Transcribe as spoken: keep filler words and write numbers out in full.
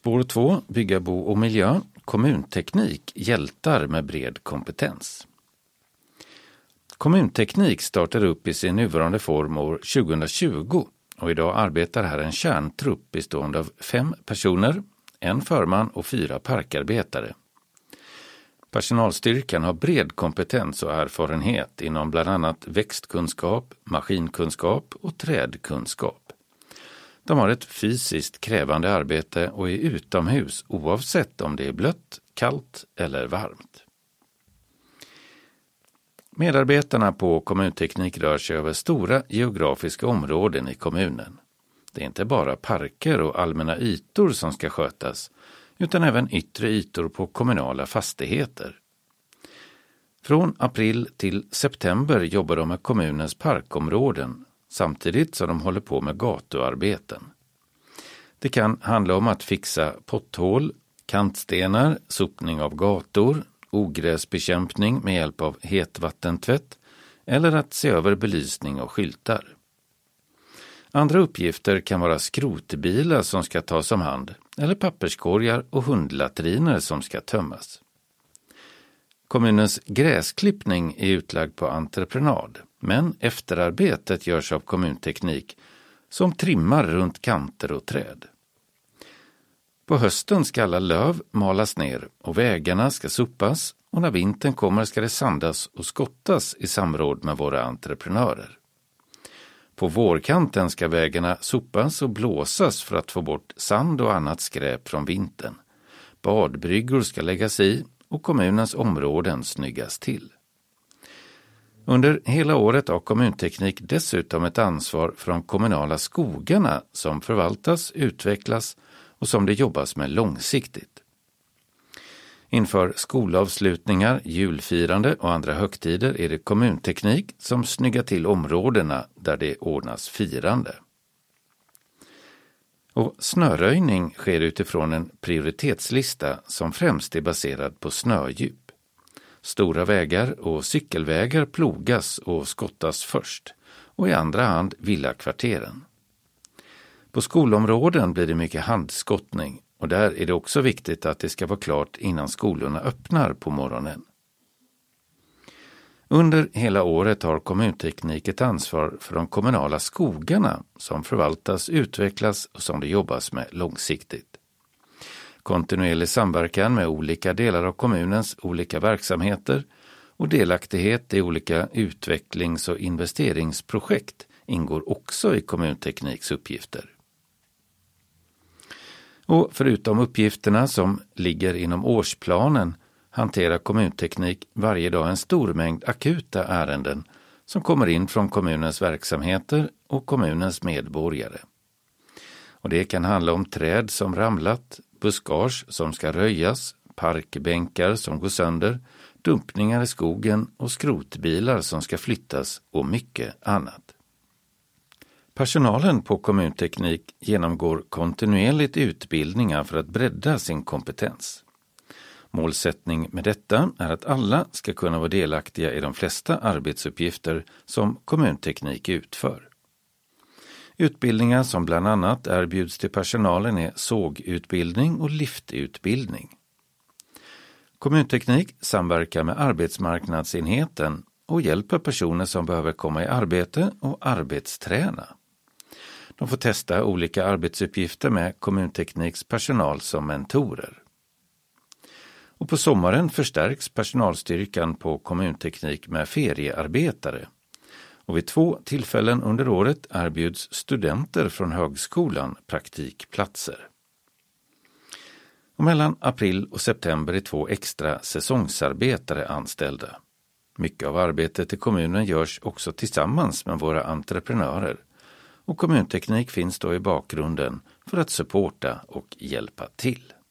Spår två, bygga bo och miljö, kommunteknik, hjältar med bred kompetens. Kommunteknik startade upp i sin nuvarande form år tjugohundratjugo och idag arbetar här en kärntrupp bestående av fem personer, en förman och fyra parkarbetare. Personalstyrkan har bred kompetens och erfarenhet inom bland annat växtkunskap, maskinkunskap och trädkunskap. De har ett fysiskt krävande arbete och är utomhus oavsett om det är blött, kallt eller varmt. Medarbetarna på kommunteknik rör sig över stora geografiska områden i kommunen. Det är inte bara parker och allmänna ytor som ska skötas, utan även yttre ytor på kommunala fastigheter. Från april till september jobbar de med kommunens parkområden, samtidigt som de håller på med gatuarbeten. Det kan handla om att fixa potthål, kantstenar, sopning av gator, ogräsbekämpning med hjälp av hetvattentvätt eller att se över belysning och skyltar. Andra uppgifter kan vara skrotbilar som ska tas om hand eller papperskorgar och hundlatriner som ska tömmas. Kommunens gräsklippning är utlagd på entreprenad, men efterarbetet görs av kommunteknik som trimmar runt kanter och träd. På hösten ska alla löv malas ner och vägarna ska sopas och när vintern kommer ska det sandas och skottas i samråd med våra entreprenörer. På vårkanten ska vägarna sopas och blåsas för att få bort sand och annat skräp från vintern. Badbryggor ska läggas i och kommunens områden snyggas till. Under hela året har kommunteknik dessutom ett ansvar för de kommunala skogarna som förvaltas, utvecklas och som det jobbas med långsiktigt. Inför skolavslutningar, julfirande och andra högtider är det kommunteknik som snyggar till områdena där det ordnas firande. Och snöröjning sker utifrån en prioritetslista som främst är baserad på snödjup. Stora vägar och cykelvägar plogas och skottas först och i andra hand villakvarteren. På skolområden blir det mycket handskottning och där är det också viktigt att det ska vara klart innan skolorna öppnar på morgonen. Under hela året har kommunteknik ett ansvar för de kommunala skogarna som förvaltas, utvecklas och som det jobbas med långsiktigt. Kontinuerlig samverkan med olika delar av kommunens olika verksamheter och delaktighet i olika utvecklings- och investeringsprojekt ingår också i kommuntekniks uppgifter. Och förutom uppgifterna som ligger inom årsplanen hanterar kommunteknik varje dag en stor mängd akuta ärenden som kommer in från kommunens verksamheter och kommunens medborgare. Och det kan handla om träd som ramlat, buskage som ska röjas, parkbänkar som går sönder, dumpningar i skogen och skrotbilar som ska flyttas och mycket annat. Personalen på kommunteknik genomgår kontinuerligt utbildningar för att bredda sin kompetens. Målsättning med detta är att alla ska kunna vara delaktiga i de flesta arbetsuppgifter som kommunteknik utför. Utbildningar som bland annat erbjuds till personalen är sågutbildning och liftutbildning. Kommunteknik samverkar med arbetsmarknadsenheten och hjälper personer som behöver komma i arbete och arbetsträna. De får testa olika arbetsuppgifter med kommuntekniks personal som mentorer. Och på sommaren förstärks personalstyrkan på kommunteknik med feriearbetare. Och vid två tillfällen under året erbjuds studenter från högskolan praktikplatser. Och mellan april och september är två extra säsongsarbetare anställda. Mycket av arbetet i kommunen görs också tillsammans med våra entreprenörer. Och kommunteknik finns då i bakgrunden för att supporta och hjälpa till.